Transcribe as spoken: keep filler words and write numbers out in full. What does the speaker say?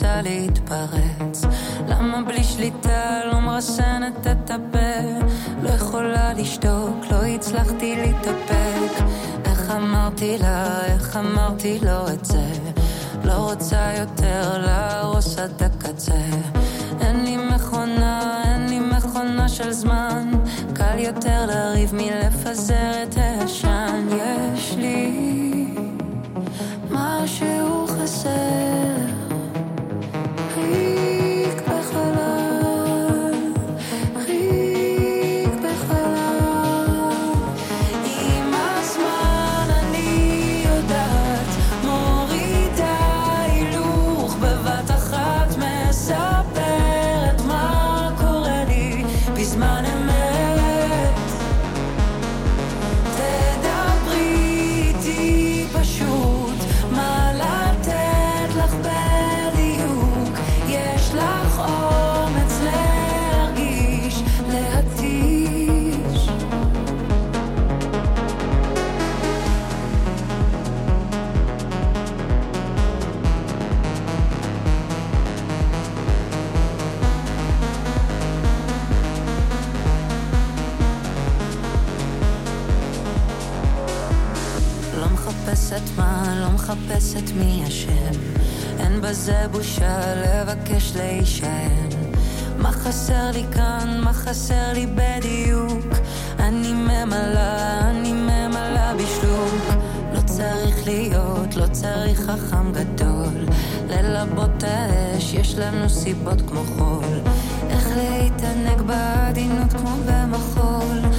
רוצה להתפרץ? למה בלי שליטה לא מרסנת את הפה? לא יכולה לשתוק, לא הצלחתי להתאפק. איך אמרתי לה, איך אמרתי לו את זה? לא רוצה יותר להרוס עד הקצה. אין לי מכונה, אין לי מכונה של זמן. קל יותר לריב מלפזר את העשן. יש לי משהו חסר, ריק בחלל, ריק בחלל. עם הזמן אני יודעת, מורידה הילוך בבת אחת, מספרת מה קורה לי בזמן אמת. תדברי איתי פשוט, מה לתת לך בדיוק? יש לך אומץ להרגיש, להתיש. לא מחפשת מה, לא מחפשת מי אשם. אין בזה בושה לבקש להישען. מה חסר לי כאן, מה חסר לי בדיוק? אני ממלא, אני ממלא בשלוק. לא צריך להיות, לא צריך חכם גדול ללבות האש, יש לנו סיבות כמו חול. איך להתענג בעדינות כמו במחול.